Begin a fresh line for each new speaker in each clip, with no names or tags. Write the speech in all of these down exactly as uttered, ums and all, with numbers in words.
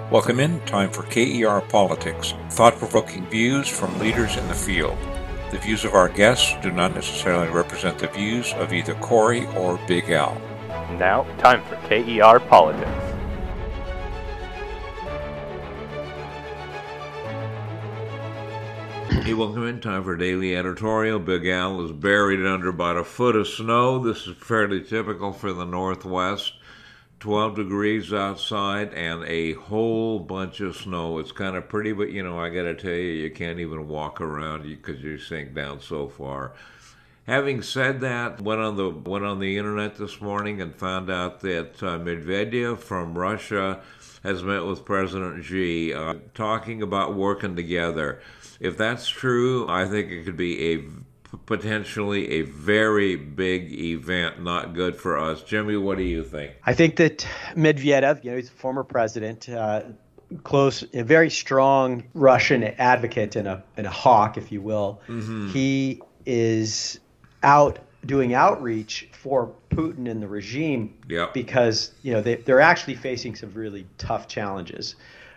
Welcome in. Time for K E R Politics, thought-provoking views from leaders in the field. The views of our guests do not necessarily represent the views of either Corey or Big Al.
Now, time for K E R Politics.
Hey, welcome in. Time for Daily Editorial. Big Al is buried under about a foot of snow. This is fairly typical for the Northwest. twelve degrees outside and a whole bunch of snow. It's kind of pretty, but you know, I got to tell you, you can't even walk around because you sink down so far. Having said that, went on the went on the internet this morning and found out that uh, Medvedev from Russia has met with President Xi, uh, talking about working together. If that's true, I think it could be a potentially a very big event, not good for us. Jimmy, what do you think?
I think that Medvedev, you know, he's a former president, uh, close, a very strong Russian advocate and a and a hawk, if you will. Mm-hmm. He is out doing outreach for Putin and the regime
yep.
because, you know, they, they're actually facing some really tough challenges.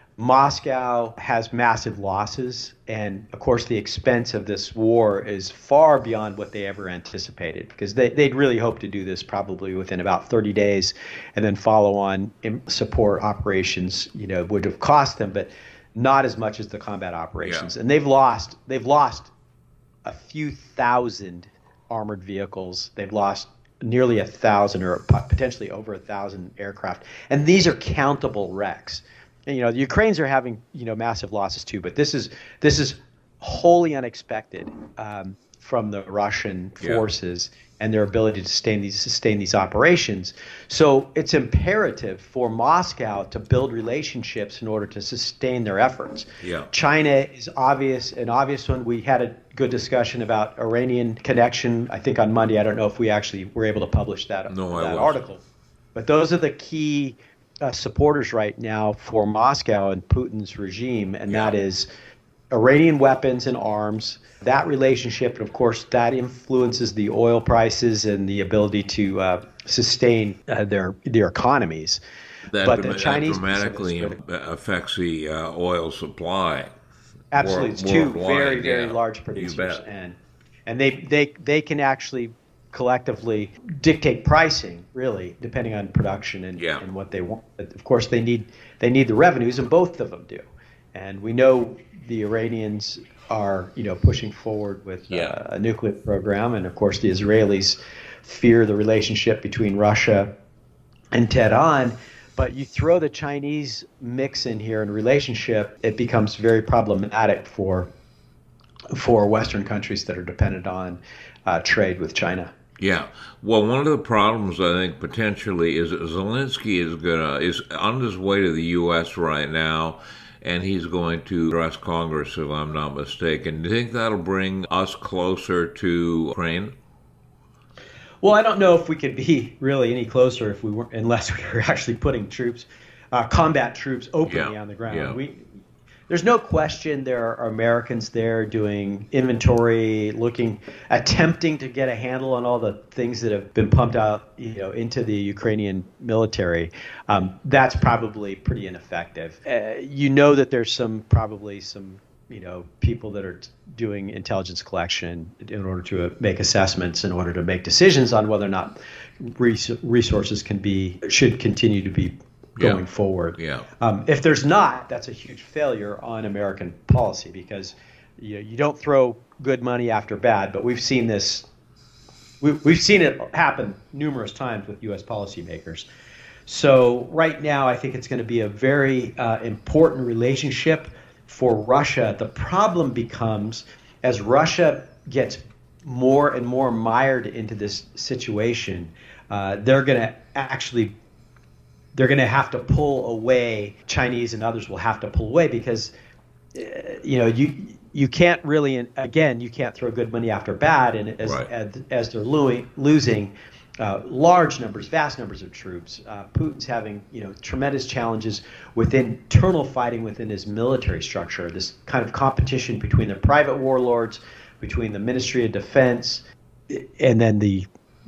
Moscow has massive losses, and of course the expense of this war is far beyond what they ever anticipated, because they, they'd really hoped to do this probably within about thirty days, and then follow on support operations, you know, would have cost them, but not as much as the combat operations.
Yeah.
And they've lost they've lost a few thousand armored vehicles. They've lost nearly a thousand or potentially over a thousand aircraft, and these are countable wrecks. And, you know, the Ukrainians are having, you know, massive losses too, but this is this is wholly unexpected um, from the Russian forces yeah. and their ability to sustain these sustain these operations. So it's imperative for Moscow to build relationships in order to sustain their efforts.
Yeah.
China is obvious, an obvious one. We had a good discussion about Iranian connection, I think on Monday. I don't know if we actually were able to publish that,
no,
that article. But those are the key Uh, supporters right now for Moscow and Putin's regime, and
yeah.
that is Iranian weapons and arms. That relationship, and of course, that influences the oil prices and the ability to uh, sustain uh, their their economies.
That,
but the Chinese
dramatically affects the uh, oil supply.
Absolutely,
World,
it's two
worldwide,
very very
yeah.
large producers, and and they they they can actually collectively dictate pricing, really, depending on production and,
yeah.
and what they want. But of course, they need they need the revenues, and both of them do. And we know the Iranians are, you know, pushing forward with
yeah.
uh, a nuclear program, and of course, the Israelis fear the relationship between Russia and Tehran. But you throw the Chinese mix in here in relationship, it becomes very problematic for for Western countries that are dependent on uh, trade with China.
Yeah. Well, one of the problems I think potentially is that Zelensky is gonna is on his way to the U S right now, and he's going to address Congress, if I'm not mistaken. Do you think that'll bring us closer to Ukraine?
Well, I don't know if we could be really any closer if we weren't, unless we were actually putting troops, uh, combat troops, openly
yeah.
on the ground.
Yeah.
We. There's no question there are Americans there doing inventory, looking, attempting to get a handle on all the things that have been pumped out, you know, into the Ukrainian military. Um, that's probably pretty ineffective. Uh, you know that there's some probably some, you know, people that are t- doing intelligence collection in order to uh, make assessments, in order to make decisions on whether or not res- resources can be should continue to be going
yeah.
forward.
Yeah.
Um, if there's not, that's a huge failure on American policy, because you know, you don't throw good money after bad. But we've seen this, we, we've seen it happen numerous times with U S policymakers. So right now, I think it's going to be a very uh, important relationship for Russia. The problem becomes as Russia gets more and more mired into this situation, uh, they're going to actually They're going to have to pull away. Chinese and others will have to pull away because, uh, you know, you you can't really, again, you can't throw good money after bad. And as
right.
as, as they're lo- losing uh, large numbers, vast numbers of troops, uh, Putin's having, you know, tremendous challenges with internal fighting within his military structure. This kind of competition between the private warlords, between the Ministry of Defense, and then the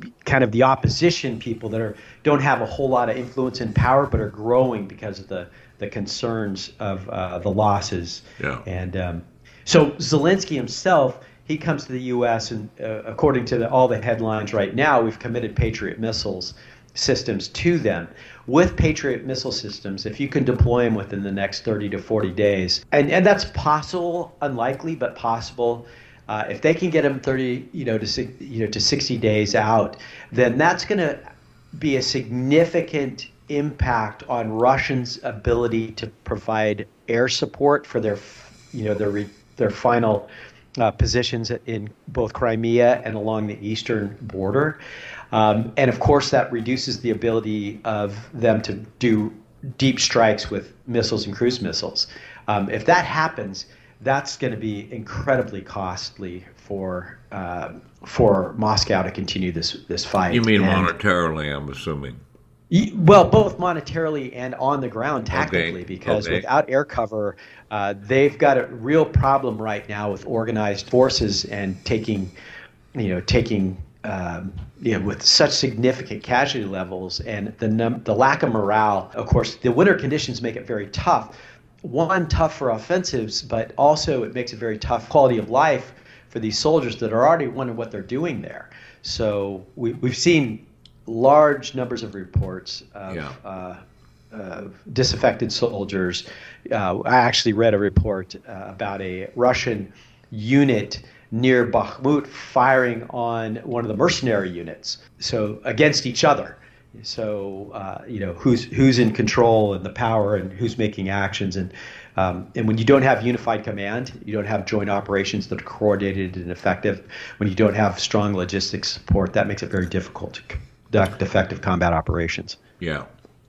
kind of the opposition people that are don't have a whole lot of influence and power, but are growing because of the the concerns of uh, the losses.
Yeah.
And um, so Zelensky himself, he comes to the U S and uh, according to the, all the headlines right now, we've committed Patriot missiles systems to them. With Patriot missile systems, if you can deploy them within the next thirty to forty days, and, and that's possible, unlikely, but possible. Uh, if they can get them thirty, you know, to you know to sixty days out, then that's going to be a significant impact on Russians' ability to provide air support for their, you know, their re, their final uh, positions in both Crimea and along the eastern border. Um, and of course, that reduces the ability of them to do deep strikes with missiles and cruise missiles. Um, if that happens, that's going to be incredibly costly for uh, for Moscow to continue this this fight.
You mean
and,
monetarily, I'm assuming?
Well, both monetarily and on the ground tactically,
okay.
because
okay.
without air cover, uh, they've got a real problem right now with organized forces and taking, you know, taking. Um, you know, with such significant casualty levels and the num- the lack of morale. Of course, the winter conditions make it very tough. One, tough for offensives, but also it makes it very tough quality of life for these soldiers that are already wondering what they're doing there. So we, we've seen large numbers of reports of
yeah.
uh, uh, disaffected soldiers. Uh, I actually read a report uh, about a Russian unit near Bakhmut firing on one of the mercenary units, so against each other. So uh, you know who's who's in control and the power and who's making actions, and um, and when you don't have unified command, you don't have joint operations that are coordinated and effective. When you don't have strong logistics support, that makes it very difficult to conduct effective combat operations.
Yeah.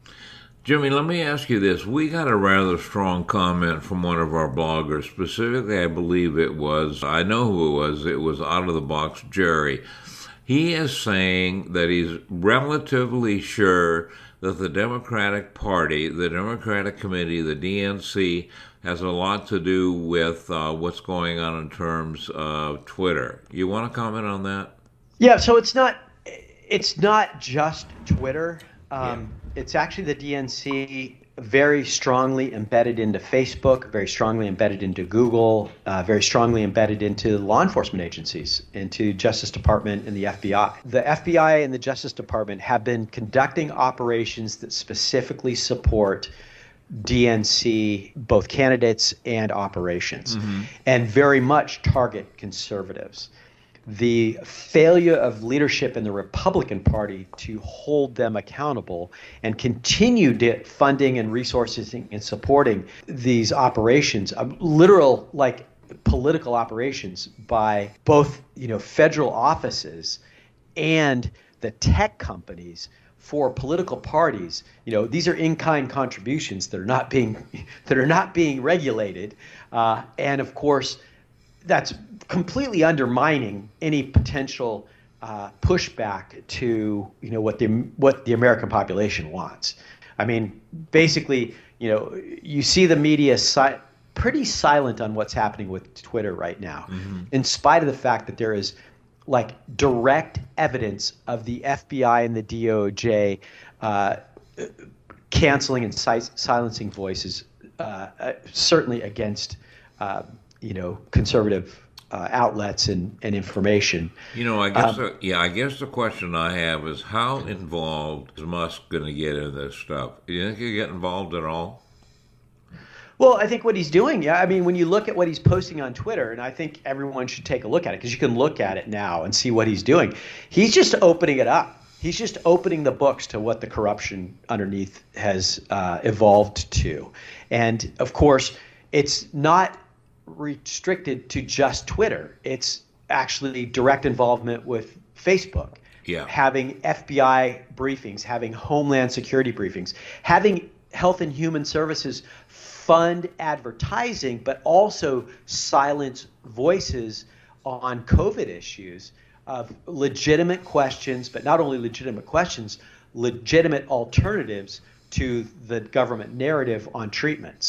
Jimmy, let me ask you this. We got a rather strong comment from one of our bloggers. Specifically, I believe it was, I know who it was, it was Out of the Box Jerry. He is saying that he's relatively sure that the Democratic Party, the Democratic Committee, the D N C, has a lot to do with uh, what's going on in terms of Twitter. You want to comment on that?
Yeah, so it's not, it's not just Twitter. Um,
yeah.
It's actually the D N C very strongly embedded into Facebook, very strongly embedded into Google, uh, very strongly embedded into law enforcement agencies, into Justice Department and the F B I. The F B I and the Justice Department have been conducting operations that specifically support D N C, both candidates and operations, mm-hmm. and very much target conservatives. The failure of leadership in the Republican Party to hold them accountable and continue funding and resources and supporting these operations, um, literal like political operations by both you know federal offices and the tech companies for political parties. You know these are in-kind contributions that are not being that are not being regulated, uh, and of course that's completely undermining any potential uh, pushback to you know what the what the American population wants. I mean, basically, you know, you see the media si- pretty silent on what's happening with Twitter right now, mm-hmm. in spite of the fact that there is like direct evidence of the F B I and the D O J uh, canceling and si- silencing voices, uh, uh, certainly against uh, you know conservative Uh, outlets and, and information.
You know, I guess,
um,
the, yeah, I guess the question I have is how involved is Musk going to get in this stuff? Do you think he'll get involved at all?
Well, I think what he's doing, yeah, I mean, when you look at what he's posting on Twitter, and I think everyone should take a look at it because you can look at it now and see what he's doing. He's just opening it up. He's just opening the books to what the corruption underneath has uh, evolved to. And of course, it's not restricted to just Twitter. It's actually direct involvement with Facebook,
yeah.
having F B I briefings, having Homeland Security briefings, having Health and Human Services fund advertising, but also silence voices on COVID issues of legitimate questions, but not only legitimate questions, legitimate alternatives to the government narrative on treatments.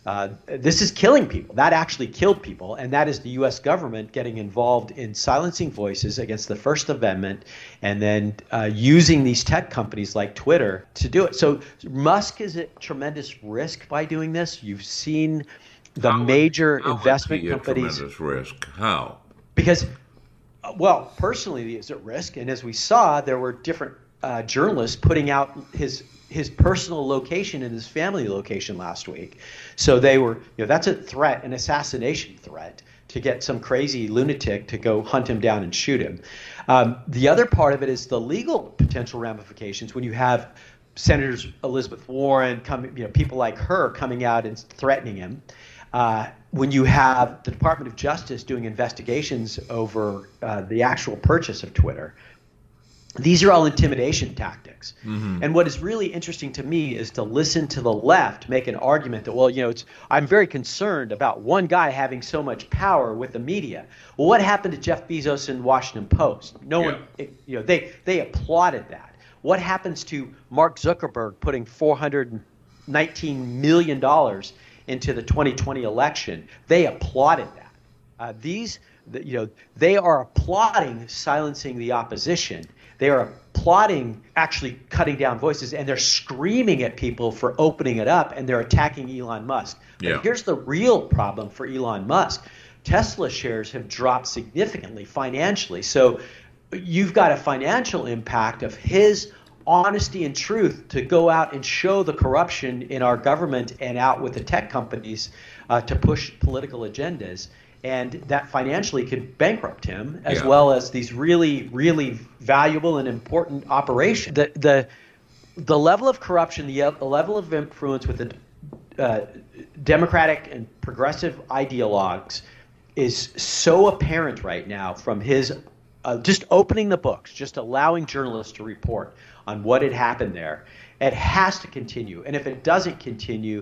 Uh, this is killing people. That actually killed people, and that is the U S government getting involved in silencing voices against the First Amendment, and then uh, using these tech companies like Twitter to do it. So Musk is at tremendous risk by doing this. You've seen the
how
major
would, how
investment
would he
companies.
At tremendous risk. How?
Because, uh, well, personally, he is at risk, and as we saw, there were different uh, journalists putting out his. his personal location and his family location last week. So they were, you know, that's a threat, an assassination threat, to get some crazy lunatic to go hunt him down and shoot him. Um, the other part of it is the legal potential ramifications when you have Senators Elizabeth Warren, come, you know, people like her coming out and threatening him. Uh, when you have the Department of Justice doing investigations over uh, the actual purchase of Twitter. These are all intimidation tactics. Mm-hmm. And what is really interesting to me is to listen to the left make an argument that, well, you know, it's, I'm very concerned about one guy having so much power with the media. Well, what happened to Jeff Bezos and Washington Post? No yeah. one, it, you know, they, they applauded that. What happens to Mark Zuckerberg putting four hundred nineteen million dollars into the twenty twenty election? They applauded that. Uh, these, the, you know, they are applauding silencing the opposition. They are applauding actually cutting down voices, and they're screaming at people for opening it up, and they're attacking Elon Musk. But
yeah.
here's the real problem for Elon Musk. Tesla shares have dropped significantly financially. So you've got a financial impact of his honesty and truth to go out and show the corruption in our government and out with the tech companies uh, to push political agendas. And that financially could bankrupt him, as
yeah.
well as these really, really valuable and important operations. The the, the level of corruption, the, the level of influence with the uh, Democratic and progressive ideologues is so apparent right now from his uh, just opening the books, just allowing journalists to report on what had happened there. It has to continue. And if it doesn't continue,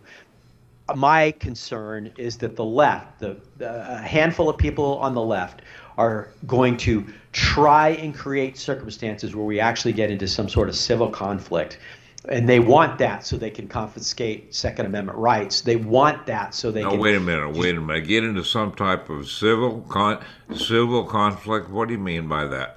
my concern is that the left, the, the a handful of people on the left, are going to try and create circumstances where we actually get into some sort of civil conflict. And they want that so they can confiscate Second Amendment rights. They want that so they
no,
can.
No, wait a minute, wait a minute. Get into some type of civil con- civil conflict? What do you mean by that?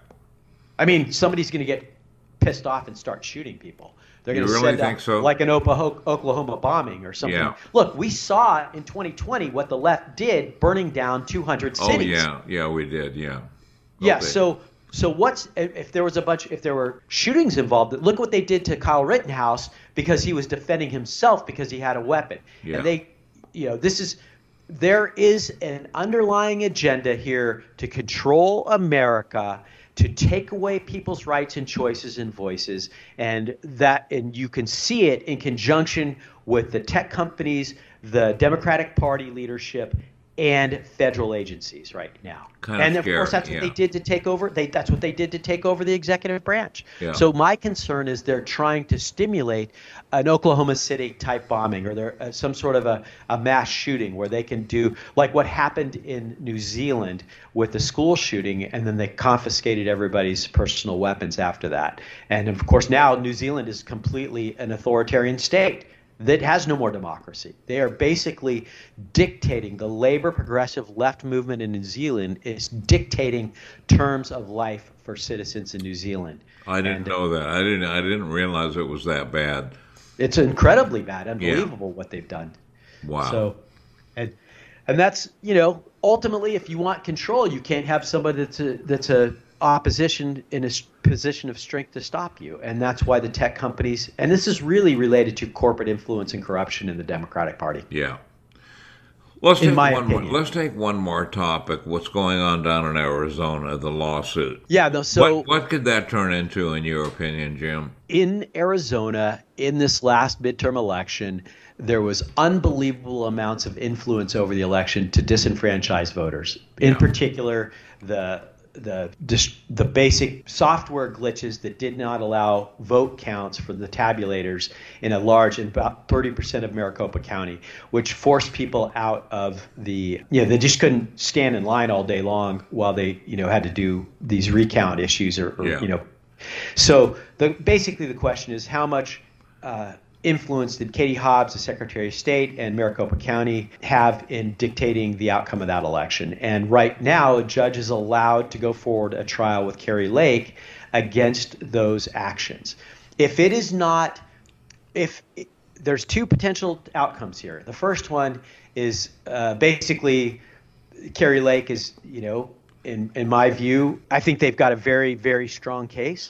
I mean, somebody's going to get pissed off and start shooting people. They're going
you
to
really
send
think
up
so?
like an Oklahoma bombing or something.
Yeah.
Look, we saw in twenty twenty what the left did, burning down two hundred cities.
Oh yeah, yeah, we did, yeah.
Yeah.
Okay.
So, so what's if there was a bunch, if there were shootings involved? Look what they did to Kyle Rittenhouse because he was defending himself because he had a weapon.
Yeah.
And they, you know, this is there is an underlying agenda here to control America, to take away people's rights and choices and voices, and that and you can see it in conjunction with the tech companies, the Democratic Party leadership, and federal agencies right now.
Kind
and
of
of
scary,
course, that's what
yeah.
they did to take over. They that's what they did to take over the executive branch.
Yeah.
So my concern is they're trying to stimulate an Oklahoma City type bombing, or there uh, some sort of a, a mass shooting where they can do like what happened in New Zealand with the school shooting, and then they confiscated everybody's personal weapons after that. And of course, now New Zealand is completely an authoritarian state that has no more democracy. They are basically dictating, the labor progressive left movement in New Zealand is dictating terms of life for citizens in New Zealand.
I didn't
and
know that. I didn't I didn't realize it was that bad.
It's incredibly bad, unbelievable yeah. what they've done.
Wow.
So and and that's, you know, ultimately if you want control, you can't have somebody that's a that's a opposition in a position of strength to stop you. And that's why the tech companies, and this is really related to corporate influence and corruption in the Democratic Party.
Yeah. Let's
in
take
my
one more,
opinion.
let's take one more topic. What's going on down in Arizona, the lawsuit.
Yeah, no, so
what, what could that turn into in your opinion, Jim?
in Arizona, in this last midterm election, there was unbelievable amounts of influence over the election to disenfranchise voters. In
Yeah.
particular, the the dis- the basic software glitches that did not allow vote counts for the tabulators in a large, in about thirty percent of Maricopa County, which forced people out of the, you know, they just couldn't stand in line all day long while they, you know, had to do these recount issues or, or
Yeah.
you know. So the basically the question is how much uh, influence did Katie Hobbs, the Secretary of State, and Maricopa County have in dictating the outcome of that election? And right now, a judge is allowed to go forward a trial with Kari Lake against those actions. If it is not, if it, there's two potential outcomes here. The first one is uh, basically Kari Lake is, you know, in in my view, I think they've got a very, very strong case,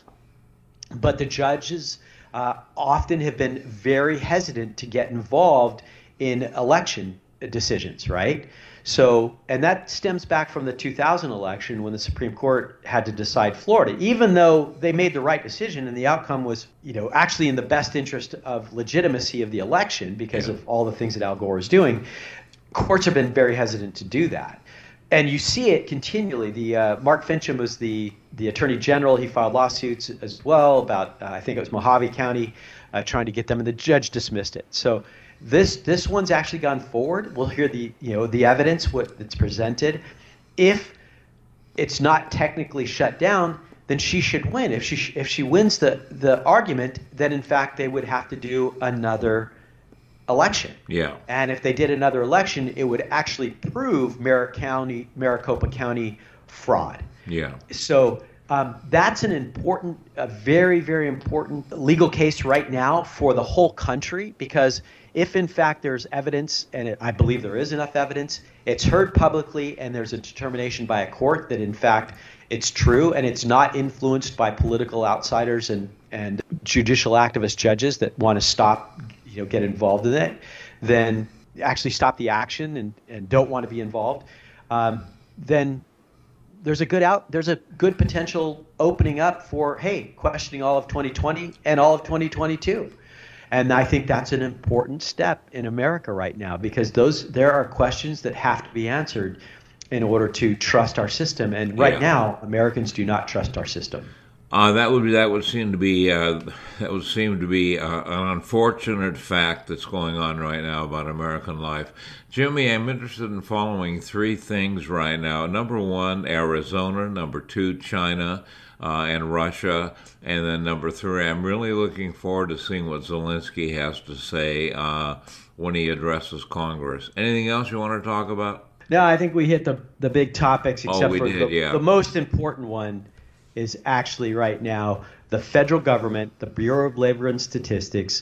but the judges Uh, often have been very hesitant to get involved in election decisions, right? So, and that stems back from the two thousand election when the Supreme Court had to decide Florida, even though they made the right decision and the outcome was, you know, actually in the best interest of legitimacy of the election because yeah. of all the things that Al Gore is doing. Courts have been very hesitant to do that. And you see it continually. The uh, Mark Fincham was the, the attorney general. He filed lawsuits as well about, uh, I think it was Mojave County, uh, trying to get them, and the judge dismissed it. So this this one's actually gone forward. We'll hear the you know the evidence what that's presented. If it's not technically shut down, then she should win. If she if she wins the the argument, then in fact they would have to do another election.
Yeah.
And if they did another election, it would actually prove Mar- County, Maricopa County fraud.
Yeah.
So um, that's an important, a very, very important legal case right now for the whole country, because if in fact there's evidence, and it, I believe there is enough evidence, it's heard publicly and there's a determination by a court that in fact it's true and it's not influenced by political outsiders and, and judicial activist judges that want to stop you know, get involved in it, then actually stop the action and, and don't want to be involved, um, then there's a good out, there's a good potential opening up for, hey, questioning all of twenty twenty and all of twenty twenty-two. And I think that's an important step in America right now, because those there are questions that have to be answered in order to trust our system. And right
yeah.
now, Americans do not trust our system.
Uh, that would be, that would seem to be uh, that would seem to be uh, an unfortunate fact that's going on right now about American life. Jimmy, I'm interested in following three things right now. Number one, Arizona. Number two, China uh, and Russia. And then number three, I'm really looking forward to seeing what Zelensky has to say uh, when he addresses Congress. Anything else you want to talk about?
No, I think we hit the, the big topics, except
oh, we
for
did,
the,
yeah.
the most important one is actually right now the federal government, the Bureau of Labor and Statistics,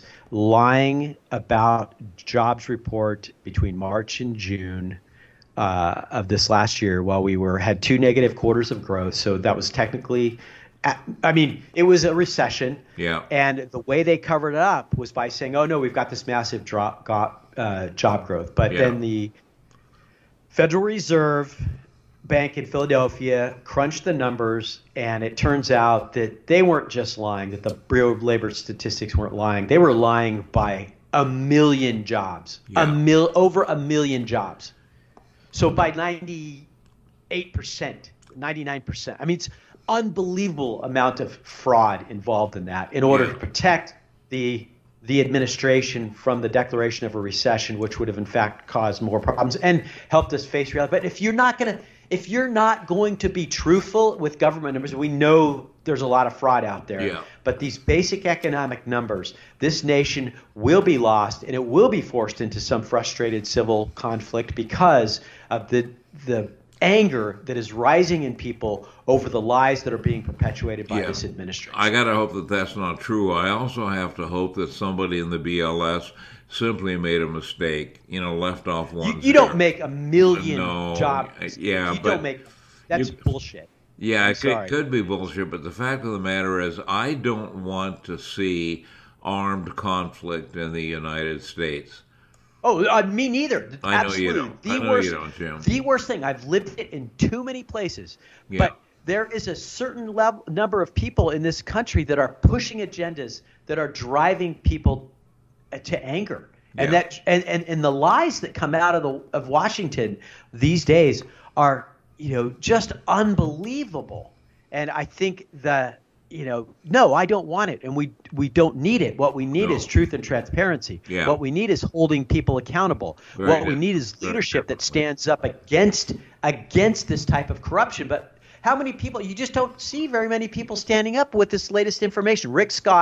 lying about jobs report between March and June uh, of this last year, while we were had two negative quarters of growth. So that was technically, I mean, it was a recession.
Yeah.
And the way they covered it up was by saying, oh, no, we've got this massive drop, got, uh, job growth. But
yeah.
then the Federal Reserve Bank in Philadelphia crunched the numbers, and it turns out that they weren't just lying, that the Bureau of Labor Statistics weren't lying. They were lying by a million jobs,
yeah.
a mil, over a million jobs. So by ninety-eight percent, ninety-nine percent. I mean, it's unbelievable amount of fraud involved in that in order
yeah.
to protect the the administration from the declaration of a recession, which would have in fact caused more problems and helped us face reality. But if you're not going to If you're not going to be truthful with government numbers, we know there's a lot of fraud out there.
Yeah.
But these basic economic numbers, this nation will be lost, and it will be forced into some frustrated civil conflict because of the the anger that is rising in people over the lies that are being perpetuated by
yeah.
this administration.
I got to hope that that's not true. I also have to hope that somebody in the B L S simply made a mistake, you know, left off one.
You, you don't make a million
no,
jobs.
Yeah,
you
but
don't make. That's
you,
bullshit.
Yeah,
I'm
it could,
sorry.
could be bullshit, but the fact of the matter is, I don't want to see armed conflict in the United States.
Oh, uh, me neither.
I know
Absolutely.
you don't.
The
I know
worst,
you don't, Jim.
The worst thing, I've lived it in too many places,
Yeah.
but there is a certain level, number of people in this country that are pushing agendas that are driving people to anger. And
Yeah.
that and, and, and the lies that come out of the of Washington these days are, you know, just unbelievable. And I think the you know, no, I don't want it, and we we don't need it. What we need
No.
is truth and transparency.
Yeah.
What we need is holding people accountable.
Very
what we
good.
need is
Very
leadership that
differently.
stands up against against this type of corruption. But how many people? You just don't see very many people standing up with this latest information. Rick Scott,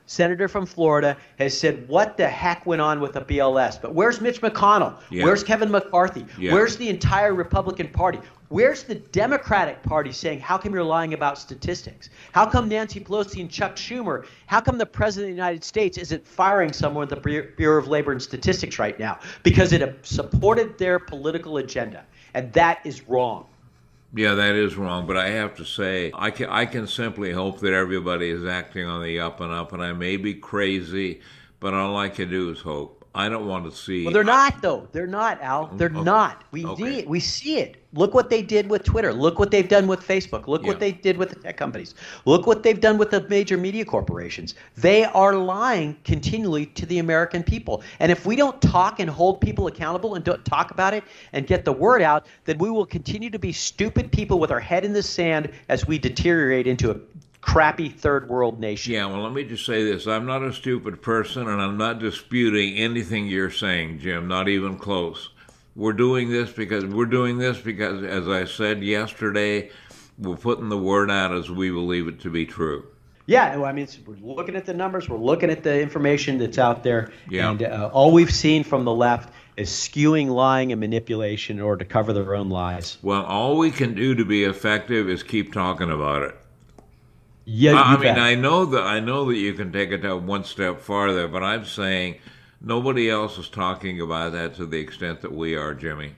senator from Florida, has said, what the heck went on with the B L S? But where's Mitch McConnell?
Yeah.
Where's Kevin McCarthy?
Yeah.
Where's the entire Republican Party? Where's the Democratic Party saying, how come you're lying about statistics? How come Nancy Pelosi and Chuck Schumer, how come the President of the United States isn't firing someone at the Bureau of Labor and Statistics right now? Because it supported their political agenda. And that is wrong.
Yeah, that is wrong, but I have to say, I can, I can simply hope that everybody is acting on the up and up, and I may be crazy, but all I can do is hope. I don't want to see...
Well, they're not, though. They're not, Al. They're
okay.
not. We
Okay.
see, we see it. Look what they did with Twitter. Look what they've done with Facebook. Look
Yeah.
what they did with the tech companies. Look what they've done with the major media corporations. They are lying continually to the American people. And if we don't talk and hold people accountable and don't talk about it and get the word out, then we will continue to be stupid people with our head in the sand as we deteriorate into a crappy third world nation.
Yeah, well, let me just say this. I'm not a stupid person, and I'm not disputing anything you're saying, Jim, not even close. We're doing this because we're doing this because, as I said yesterday, we're putting the word out as we believe it to be true.
Yeah, well, I mean, it's, we're looking at the numbers, we're looking at the information that's out there,
Yeah.
and uh, all we've seen from the left is skewing, lying, and manipulation in order to cover their own lies.
Well, all we can do to be effective is keep talking about it.
Yeah,
I
you
mean,
bet.
I know that I know that you can take it down one step farther, but I'm saying nobody else is talking about that to the extent that we are, Jimmy.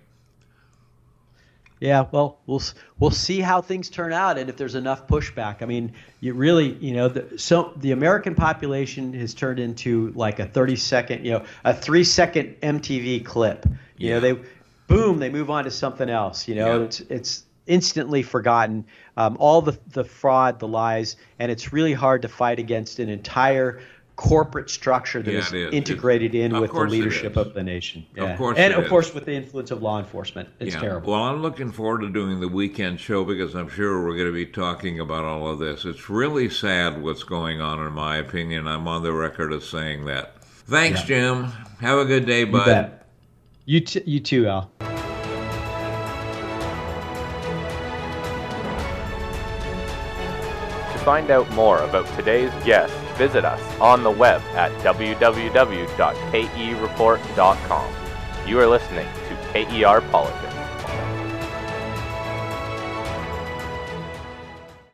Yeah, well, we'll we'll see how things turn out, and if there's enough pushback. I mean, you really, you know, the, so the American population has turned into like a thirty second, you know, a three second M T V clip. You
Yeah.
know, they, boom, they move on to something else. You know,
Yeah.
it's it's instantly forgotten. Um, all the the fraud, the lies, and it's really hard to fight against an entire corporate structure that
Yeah,
is
it is.
integrated in
Of
with the
course it
leadership
is.
of the nation.
Of
Yeah.
course
and
it
of
is.
course with the influence of law enforcement. It's
Yeah.
terrible.
Well, I'm looking forward to doing the weekend show because I'm sure we're going to be talking about all of this. It's really sad what's going on, in my opinion. I'm on the record as saying that. Thanks,
Yeah.
Jim. Have a good day,
You
bud.
bet. You, t- you too, Al.
To find out more about today's guest, visit us on the web at w w w dot k e report dot com. You are listening to K E R Politics.